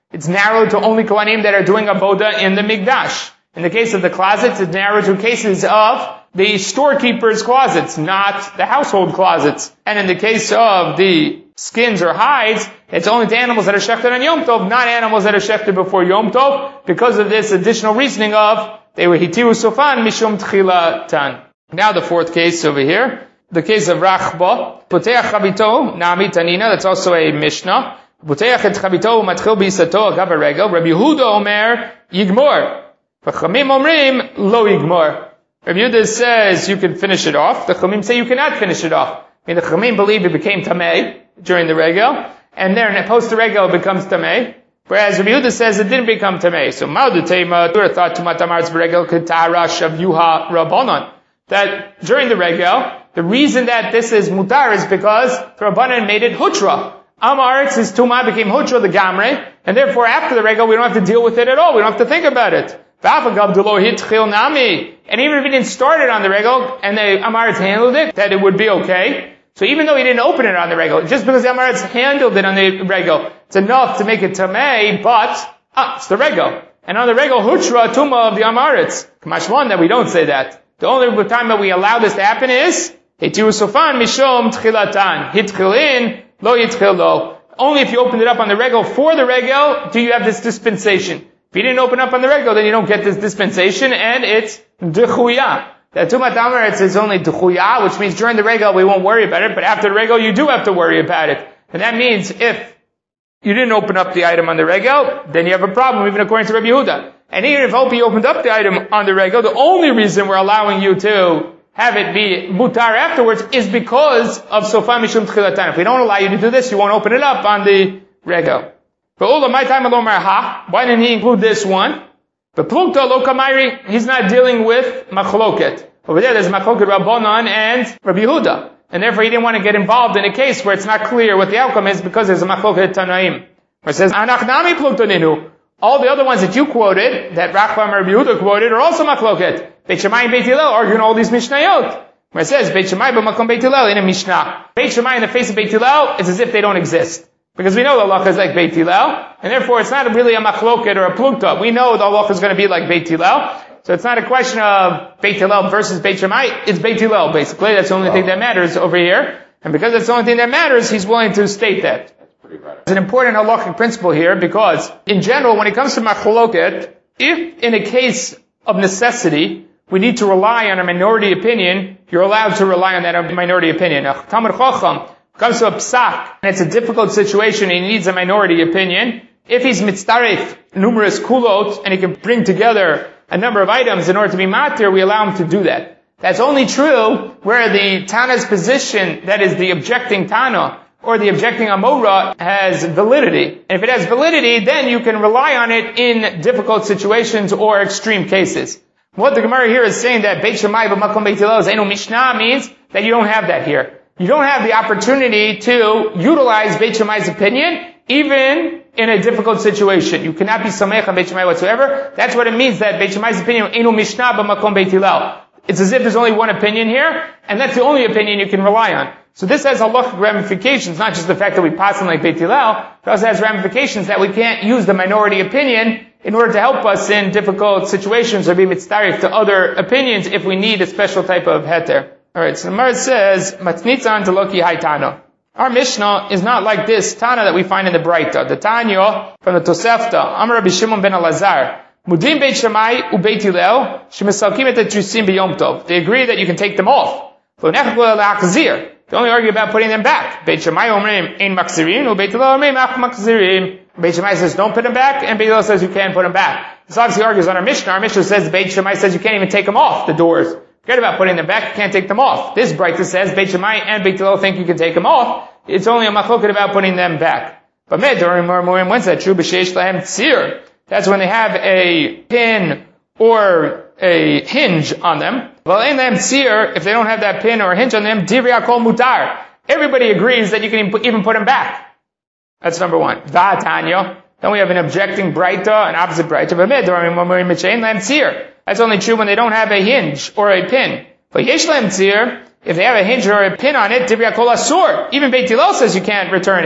it's narrowed to only Kohanim that are doing avoda in the Mikdash. In the case of the closets, it's narrowed to cases of the storekeeper's closets, not the household closets. And in the case of the skins or hides, it's only to animals that are shechted on Yom Tov, not animals that are shechted before Yom Tov, because of this additional reasoning of they were hitiru sofan mishum tchilatan. Now the fourth case over here, the case of Rachba, Poteach chabito nami tanina, that's also a Mishnah. Poteach et chabito matchil bisato agav haregel. Rabbi Yehuda omer yigmor, v'chamim omrim lo yigmor. Rabbi Yehuda says you can finish it off. The Chamim say you cannot finish it off. I mean, the Chamim believe it became tamei during the regel, and then post the regel it becomes tamei. Whereas Rabbi Yehuda says it didn't become tamei. So Ma'udutema Torah thought tumat amaretz b'regel ketara shavyuha rabbanon, that during the regel the reason that this is mutar is because the rabbanon made it hutra. Amaretz is tuma became hutra the gamre, and therefore after the regel we don't have to deal with it at all. We don't have to think about it. And even if he didn't start it on the regel and the Amaretz handled it, that it would be okay. So even though he didn't open it on the regel, just because the Amaretz handled it on the regel, it's enough to make it tamei, but it's the regel. And on the regel, hutra tuma of the Amaretz. Kamashwan that we don't say that. The only time that we allow this to happen is hitiru sofan mishom tchilatan. Hitchilin lo yitchil lo. Only if you opened it up on the regel for the regel do you have this dispensation. If you didn't open up on the regel, then you don't get this dispensation, and it's dechuya. That tumat amaretz is only dechuya, which means during the regel we won't worry about it, but after the regel you do have to worry about it. And that means if you didn't open up the item on the regel, then you have a problem, even according to Rabbi Yehuda. And even if you opened up the item on the regel, the only reason we're allowing you to have it be mutar afterwards is because of sofa mishum tchilatan. If we don't allow you to do this, you won't open it up on the regel. Why didn't he include this one? But plukta lo kamairi, he's not dealing with machloket. Over there, there's machloket Rabbanan and Rabbi Yehuda. And therefore he didn't want to get involved in a case where it's not clear what the outcome is because there's a machloket Tanaim. Where it says, Anachnami plukta ninu. All the other ones that you quoted, that Rachba and Rabbi Yehuda quoted, are also machloket. Beit Shammai and Beit Hillel arguing all these Mishnayot. Where it says, Beit Shammai b'makom Beit Hillel in a Mishnah. Beit Shammai in the face of Beit Hillel is as if they don't exist. Because we know the halacha is like Beit Hillel, and therefore it's not really a machloket or a plukta. We know the halacha is going to be like Beit Hillel, so it's not a question of Beit Hillel versus Beit Shammai, it's Beit Hillel basically. That's the only thing that matters over here. And because that's the only thing that matters, he's willing to state that. It's an important halachic principle here, because in general, when it comes to machloket, if in a case of necessity, we need to rely on a minority opinion, you're allowed to rely on that minority opinion. Talmid Chacham comes to a psak, and it's a difficult situation, he needs a minority opinion. If he's mitzaref numerous kulot, and he can bring together a number of items in order to be matir, we allow him to do that. That's only true where the Tana's position, that is the objecting Tana, or the objecting Amora, has validity. And if it has validity, then you can rely on it in difficult situations or extreme cases. What the Gemara here is saying that Beit Shammai b'makom Beit Hillel is Eino Mishnah means that you don't have that here. You don't have the opportunity to utilize Beit Shammai's opinion, even in a difficult situation. You cannot be samech on Beit Shammai whatsoever. That's what it means that Beit Shammai's opinion, Einu Mishnah b'makom Beit Hillel. It's as if there's only one opinion here, and that's the only opinion you can rely on. So this has halachic ramifications, not just the fact that we pass on like Beit Hillel, it also has ramifications that we can't use the minority opinion in order to help us in difficult situations or be mitzdarif to other opinions if we need a special type of heter. Alright, so the Gemara says, Matnitzan Deloki Haitano. Our Mishnah is not like this Tana that we find in the Braita. The Tanya from the Tosefta, Amar Rabbi Shimon ben Elazar, Mudim Beit Shammai u Beit Hillel, Shemesalkim et Trusim b'Yom Tov. They agree that you can take them off. They only argue about putting them back. Beit Shammai omrim ein makzirin, u Beit Hillel omrim ach makzirin. Beit Shammai says don't put them back, and Beit Hillel says you can put them back. This obviously argues on our Mishnah. Our Mishnah says Beit Shammai says you can't even take them off the doors. Forget about putting them back, you can't take them off. This Braita says Beit Shammai and Beit Hillel think you can take them off. It's only a machloket about putting them back. But when's that true? B'sheish lahem tzir. That's when they have a pin or a hinge on them. Well, in them tzir, if they don't have that pin or hinge on them, divrei hakol mutar. Everybody agrees that you can even put them back. That's number one. Va'atanya. Then we have an objecting Braita, an opposite Braita. That's only true when they don't have a hinge or a pin. But yesh lahem tzir, if they have a hinge or a pin on it, divrei hakol asur. Even Beit Hillel says you can't return it.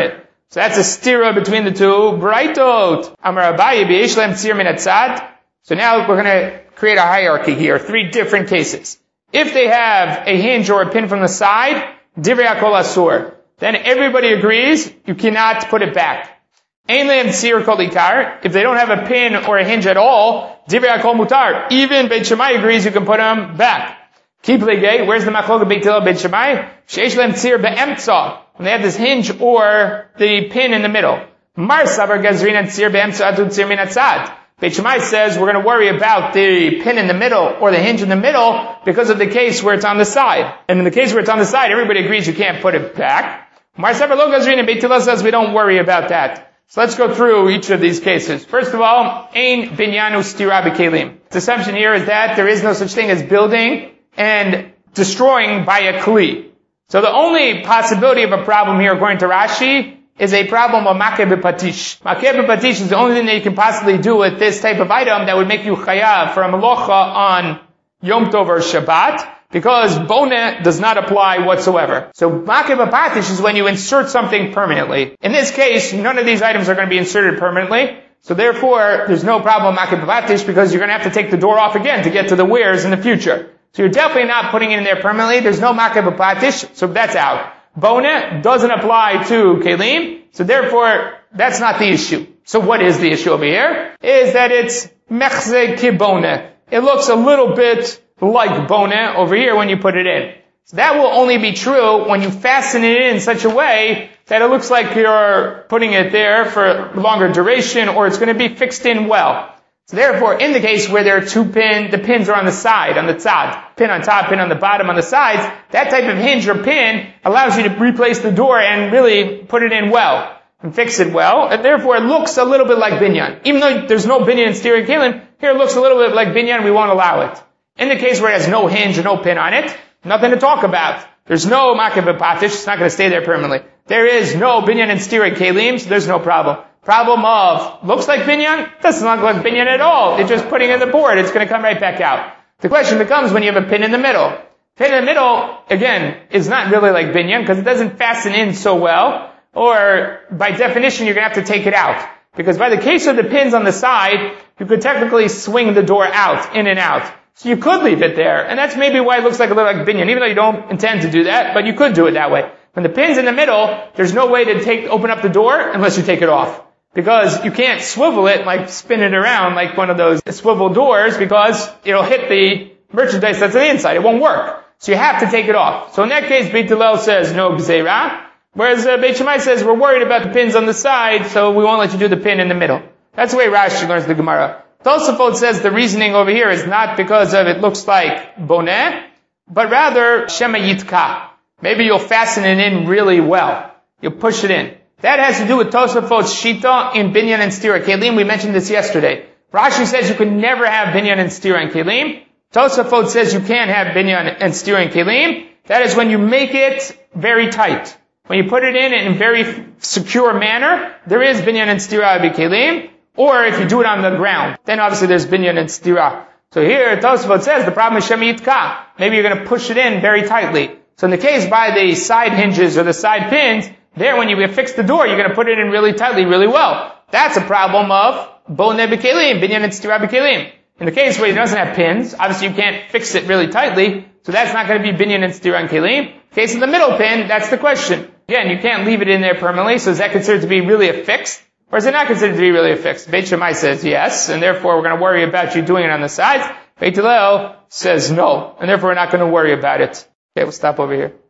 So that's a stira between the two. Braitot. Amar Abaye b'yesh lehem tzir min hatzad. So now we're going to create a hierarchy here. 3 different cases. If they have a hinge or a pin from the side, divrei hakol asur. Then everybody agrees you cannot put it back. Ein lehem tzir kol ikar. If they don't have a pin or a hinge at all, divrei hakol mutar. Even Beit Shammai agrees you can put them back. Keep legay. Where's the machlok Beit Hillel Beit Shammai? Sheish lehem tzir be'emtza. When they have this hinge or the pin in the middle. Mar savar gazrin and tzir be'emtza atu tzir min hatzad. Beit Shammai says we're going to worry about the pin in the middle or the hinge in the middle because of the case where it's on the side. And in the case where it's on the side, everybody agrees you can't put it back. Mar savar lo gazrin, and Beit Hillel says we don't worry about that. So let's go through each of these cases. First of all, ein binyanu stira b'kelim. The assumption here is that there is no such thing as building and destroying by a kli. So the only possibility of a problem here, according to Rashi, is a problem of makeh b'patish. Makeh b'patish is the only thing that you can possibly do with this type of item that would make you chayav for a melacha on Yom Tov or Shabbat, because boneh does not apply whatsoever. So makeh b'patish is when you insert something permanently. In this case, none of these items are going to be inserted permanently. So therefore, there's no problem with makeh b'patish because you're going to have to take the door off again to get to the wares in the future. So you're definitely not putting it in there permanently. There's no makeh b'patish, so that's out. Boneh doesn't apply to kelim, so therefore, that's not the issue. So what is the issue over here? Is that it's mechze ki boneh. It looks a little bit like boneh over here when you put it in. So that will only be true when you fasten it in such a way that it looks like you're putting it there for longer duration, or it's going to be fixed in well. So therefore, in the case where there are 2 pins, the pins are on the side, on the tzad, pin on top, pin on the bottom, on the sides, that type of hinge or pin allows you to replace the door and really put it in well, and fix it well, and therefore it looks a little bit like binyan. Even though there's no binyan in steering kelim, here it looks a little bit like binyan, we won't allow it. In the case where it has no hinge or no pin on it, nothing to talk about. There's no makeh b'patish, it's not going to stay there permanently. There is no binyan in steering kelim, so there's no problem. Problem of, looks like binyan, doesn't look like binyan at all. You're just putting in the board, it's going to come right back out. The question becomes when you have a pin in the middle. Pin in the middle, again, is not really like binyan because it doesn't fasten in so well, or by definition you're going to have to take it out. Because by the case of the pins on the side, you could technically swing the door out, in and out. So you could leave it there, and that's maybe why it looks like a little like binyan, even though you don't intend to do that, but you could do it that way. When the pin's in the middle, there's no way to open up the door unless you take it off. Because you can't swivel it, like spin it around like one of those swivel doors, because it'll hit the merchandise that's on the inside. It won't work. So you have to take it off. So in that case, Beit Hillel says no gzeira, whereas Beit Shammai says we're worried about the pins on the side, so we won't let you do the pin in the middle. That's the way Rashi learns the Gemara. Tosafot says the reasoning over here is not because of it looks like boneh, but rather shema yitka. Maybe you'll fasten it in really well. You'll push it in. That has to do with Tosafot's shita in binyan and stira kelim. We mentioned this yesterday. Rashi says you can never have binyan and stira and kelim. Tosafot says you can have binyan and stira and kelim. That is when you make it very tight. When you put it in a very secure manner, there is binyan and stira and kelim. Or if you do it on the ground, then obviously there's binyan and stira. So here Tosafot says the problem is shemitka. Maybe you're going to push it in very tightly. So in the case by the side hinges or the side pins, there, when you fix the door, you're going to put it in really tightly, really well. That's a problem of boneh b'kelim, binyan and stira b'kelim. In the case where it doesn't have pins, obviously you can't fix it really tightly, so that's not going to be binyan and stira and kelim. In case of the middle pin, that's the question. Again, you can't leave it in there permanently, so is that considered to be really affixed? Or is it not considered to be really affixed? Beit Shammai says yes, and therefore we're going to worry about you doing it on the sides. Beit Hillel says no, and therefore we're not going to worry about it. Okay, we'll stop over here.